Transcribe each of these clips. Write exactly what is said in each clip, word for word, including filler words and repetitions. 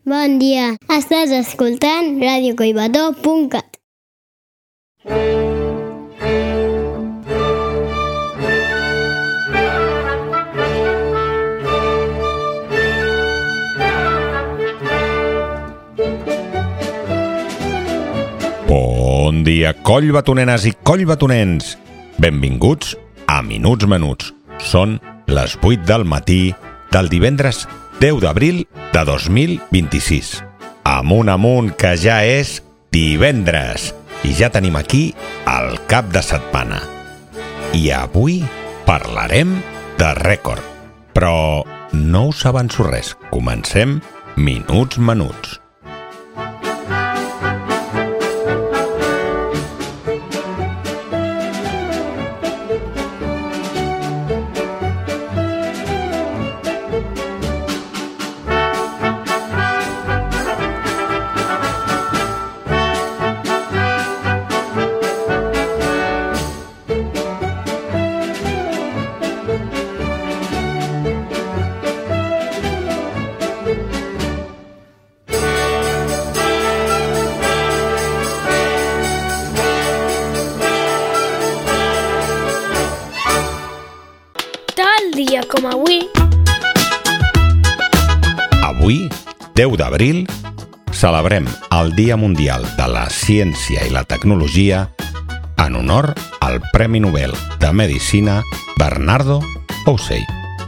Bon dia, estàs escoltant ràdio collbató punt cat. Bon dia, collbatonenes i collbatonens. Benvinguts a Minuts Menuts. Són les vuit del matí del divendres deu d'abril de dos mil vint-i-sis. Amunt, amunt, que ja és divendres. I ja tenim aquí el cap de setmana. I avui parlarem de rècord. Però no us avanço res. Comencem Minuts Menuts. Dia com avui. Avui, deu d'abril, celebrem el Dia Mundial de la Ciència i la Tecnologia en honor al Premi Nobel de Medicina Bernardo Poussey.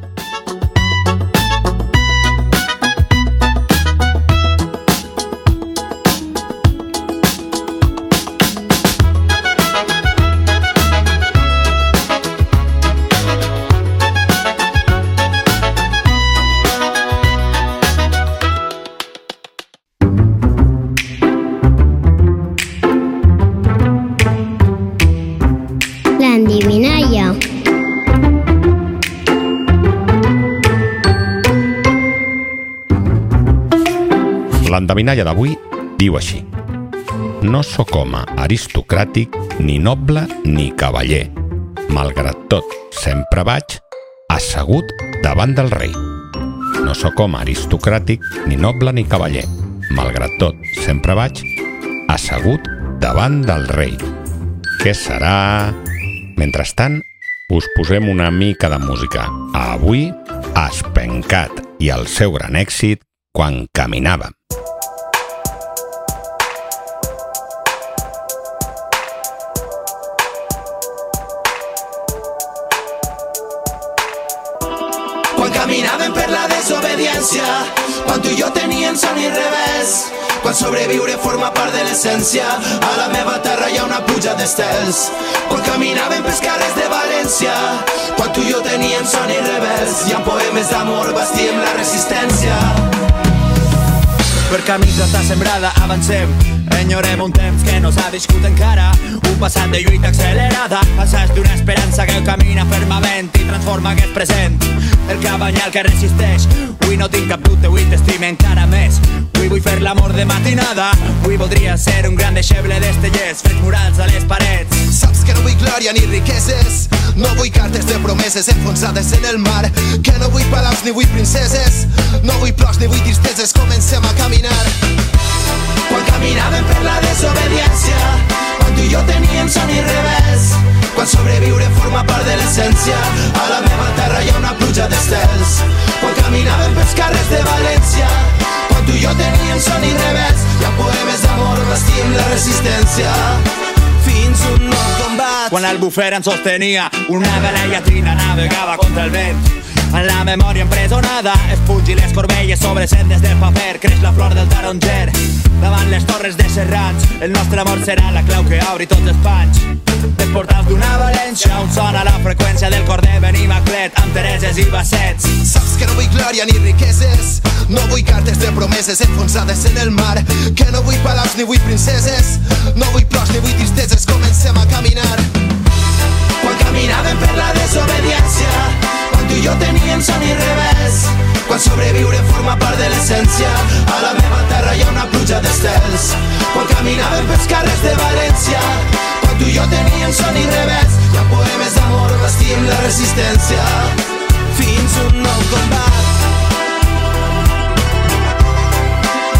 L'endevinalla. L'endevinalla d'avui diu així: no sóc home aristocràtic, ni noble ni cavaller. Malgrat tot, sempre vaig assegut davant del rei. No sóc home aristocràtic, ni noble ni cavaller. Malgrat tot, sempre vaig assegut davant del rei. Què serà? Mentrestant, us posem una mica de música. Avui, Espencat i el seu gran èxit Quan caminàvem. Quan caminàvem per la desobediència, quan tu i jo teníem son i revés, quan sobreviure forma part de l'essència, a la meva terra hi ha una pluja d'estels. Quan caminàvem pels carrers de València, quan tu i jo teníem son i revés, i amb poemes d'amor bastíem la resistència. Per camins d'estar sembrada avancem, enyorem un temps que no s'ha viscut encara, un passat de lluita accelerada, assaig d'una esperança que camina fermament i transforma aquest present. El cabanyal que resisteix, avui no tinc cap dubte, avui t'estime encara més. Avui vull fer l'amor de matinada, avui voldria ser un gran deixeble d'estellers, fets murals a les parets. Saps que no vull glòria ni riqueses, no vull cartes de promeses enfonsades en el mar, que no vull palaus ni vull princeses, no vull plors ni vull tristeses, comencem a caminar. Quan caminàvem per la desobediència, quan tu i jo teníem son i revés, quan sobreviure forma part de l'essència, a la meva terra hi ha una pluja d'estels. Quan caminàvem pels carrers de València, quan tu i jo teníem son i revés, i amb poemes d'amor bastim la resistència. Fins un nou combat. Quan el bufer ens sostenia, una vela llatina navegava contra el vent. En la memòria empresonada, espungi les corbelles sobre sendes de paper, creix la flor del taronger. Davant les torres de Serrans, el nostre amor serà la clau que obri tots els panys. Dels portals d'una València, on sona la freqüència del cor de Benimaclet, amb Tereses i Bassets. Saps que no vull glòria ni riqueses, no vull cartes de promeses enfonsades en el mar, que no vull palaus ni vull princeses, no vull plors ni vull tristeses, comencem a caminar. Quan caminàvem per la desobediència, quan tu i jo teníem son i revés, quan sobreviure forma part de l'essència, a la meva terra hi ha una pluja d'estels. Quan caminàvem pels carrers de València, quan tu i jo teníem son i revés, i amb poemes d'amor bastim la resistència. Fins un nou combat.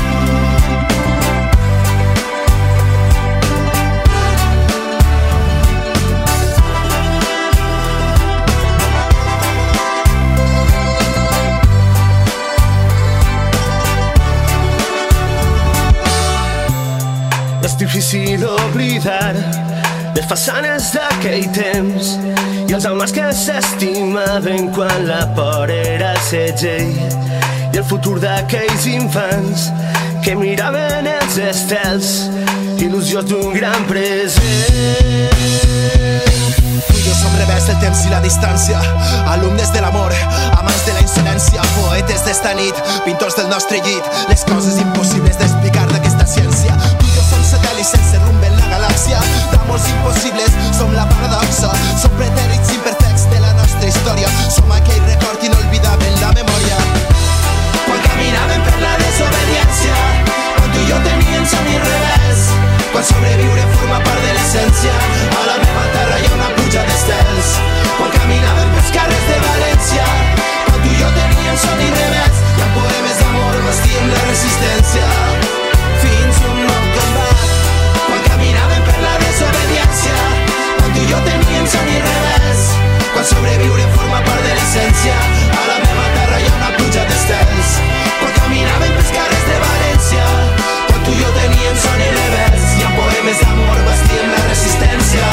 és difícil oblidar les façanes d'aquell temps i els homes que s'estimaven quan la por era segell i el futur d'aquells infants que miraven els estels, il·lusions d'un gran present. Tu i jo som rebels del temps i la distància, alumnes de l'amor, amants de la insolència, poetes d'esta nit, pintors del nostre llit, les coses impossibles d'explicar d'aquesta ciència. Tu i jo som satèl·lits sense rumb en la galàxia, d'amors impossibles, som la paradoxa, som pretèrits imperfects de la nostra història, som aquell record inolvidable en la memòria. Quan caminàvem per la desobediència, quan tu i jo teníem somni revés, quan sobreviure forma part de l'essència, a la meva terra hi ha una pluja d'estels. Quan caminàvem pels carrers de València, quan tu i jo teníem somni revés, hi ha poemes d'amor, bastíem la resistència, fins un nou combat. Quan caminàvem per la desobediència, quan tu i jo teníem somni revés, quan sobreviure forma part de l'essència, a la meva terra hi ha una pluja d'estels. Quan caminàvem pels carrers de València, quan tu i jo teníem somni revés, hi ha poemes d'amor, bastíem la resistència.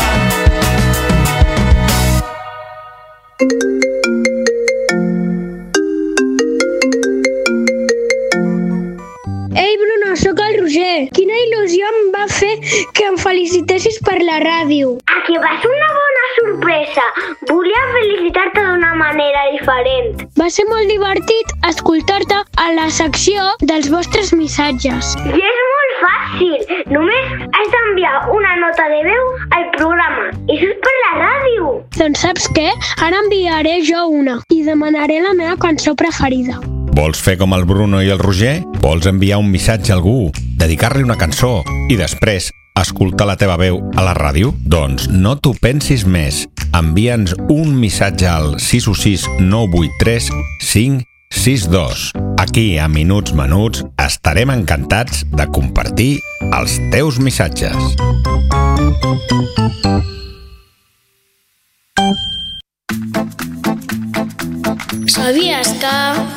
Ei, Bruno, sóc el Roger. Quina il·lusió em va fer que em felicitessis per la ràdio. A que va ser una bona sorpresa. Volia felicitar-te d'una manera diferent. Va ser molt divertit escoltar-te a la secció dels vostres missatges. I és molt fàcil. Només has d'enviar una nota de veu al programa. I això és per la ràdio. Doncs saps què? Ara enviaré jo una i demanaré la meva cançó preferida. Vols fer com el Bruno i el Roger? Vols enviar un missatge a algú, dedicar-li una cançó i després escoltar la teva veu a la ràdio? Doncs no t'ho pensis més. Envia'ns un missatge al sis u sis nou vuit tres cinc sis dos. Aquí, a Minuts Menuts, estarem encantats de compartir els teus missatges. Sabies que...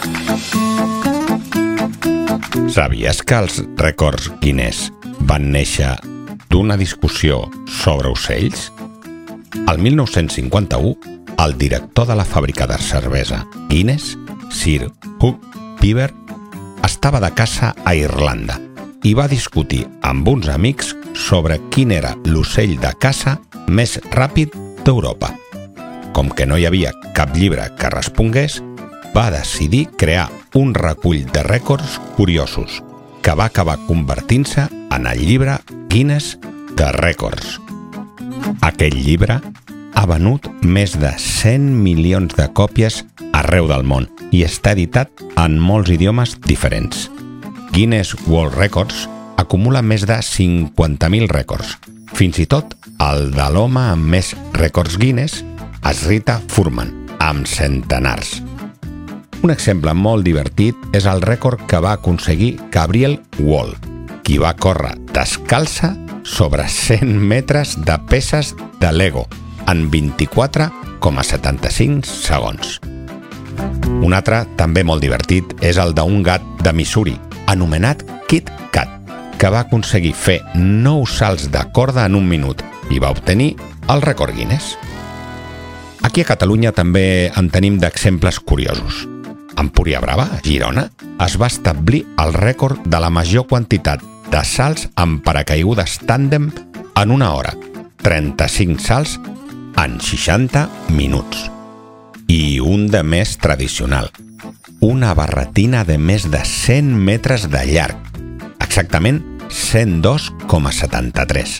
Sabies que els rècords Guinness van néixer d'una discussió sobre ocells? El mil nou-cents cinquanta-u, el director de la fàbrica de cervesa Guinness, Sir Hugh Beaver, estava de caça a Irlanda i va discutir amb uns amics sobre quin era l'ocell de caça més ràpid d'Europa. Com que no hi havia cap llibre que respongués, va decidir crear un recull de rècords curiosos que va acabar convertint-se en el llibre Guinness de Rècords. Aquell llibre ha venut més de cent milions de còpies arreu del món i està editat en molts idiomes diferents. Guinness World Records acumula més de cinquanta mil rècords. Fins i tot el de l'home amb més rècords Guinness és Rita Furman, amb centenars. Un exemple molt divertit és el rècord que va aconseguir Gabrielle Wall, qui va córrer descalça sobre cent metres de peces de Lego en vint-i-quatre coma setanta-cinc segons. Un altre, també molt divertit, és el d'un gat de Missouri, anomenat Kit Kat, que va aconseguir fer nou salts de corda en un minut i va obtenir el rècord Guinness. Aquí a Catalunya també en tenim d'exemples curiosos. A Empúria Brava, a Girona, es va establir el rècord de la major quantitat de salts amb paracaigudes tàndem en una hora, trenta-cinc salts en seixanta minuts. I un de més tradicional, una barretina de més de cent metres de llarg, exactament cent dos coma setanta-tres,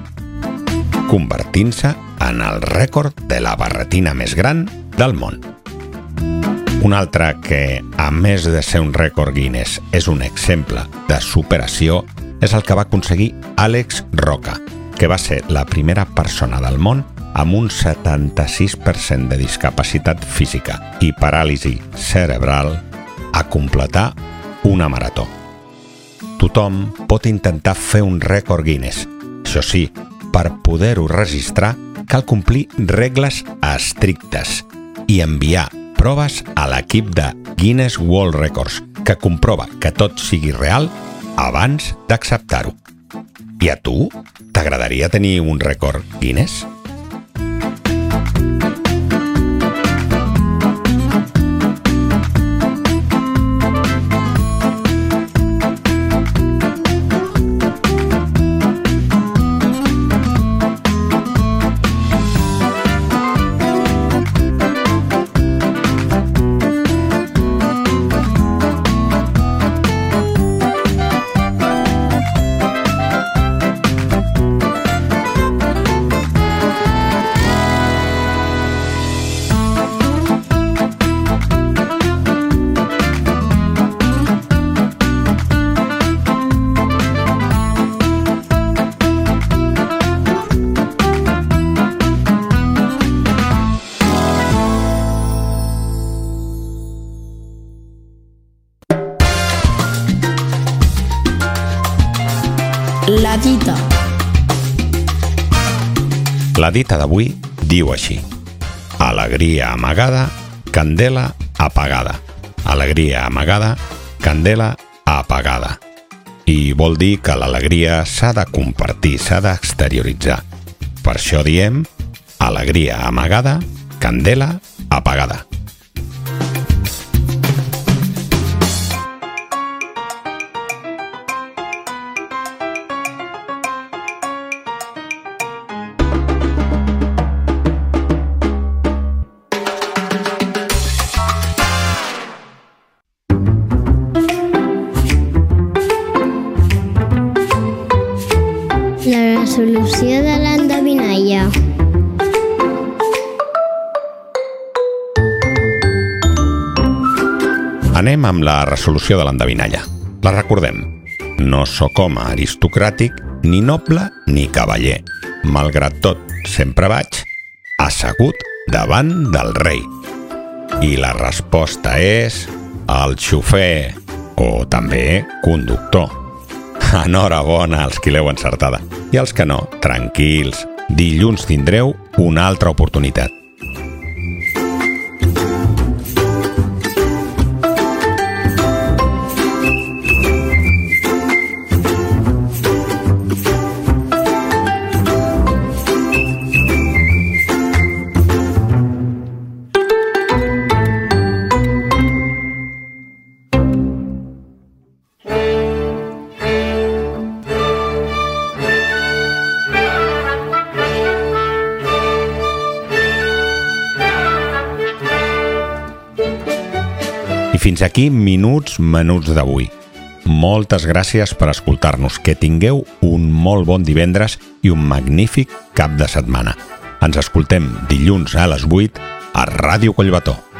convertint-se en el rècord de la barretina més gran del món. Un altre que, a més de ser un rècord Guinness, és un exemple de superació, és el que va aconseguir Àlex Roca, que va ser la primera persona del món amb un setanta-sis per cent de discapacitat física i paràlisi cerebral a completar una marató. Tothom pot intentar fer un rècord Guinness. Això sí, per poder-ho registrar cal complir regles estrictes i enviar proves a l'equip de Guinness World Records, que comprova que tot sigui real abans d'acceptar-ho. I a tu? T'agradaria tenir un rècord Guinness? La dita. La dita d'avui diu així: alegria amagada, candela apagada. Alegria amagada, candela apagada. I vol dir que l'alegria s'ha de compartir, s'ha d'exterioritzar. Per això diem alegria amagada, candela apagada. La resolució de l'endevinalla. Anem amb la resolució de l'endevinalla. La recordem. No sóc home aristocràtic, ni noble ni cavaller. Malgrat tot, sempre vaig assegut davant del rei. I la resposta és el xofer, o també conductor. Enhorabona als qui l'heu encertada. I els que no, tranquils, dilluns tindreu una altra oportunitat. I fins aquí Minuts Menuts d'avui. Moltes gràcies per escoltar-nos. Que tingueu un molt bon divendres i un magnífic cap de setmana. Ens escoltem dilluns a les vuit a Ràdio Collbató.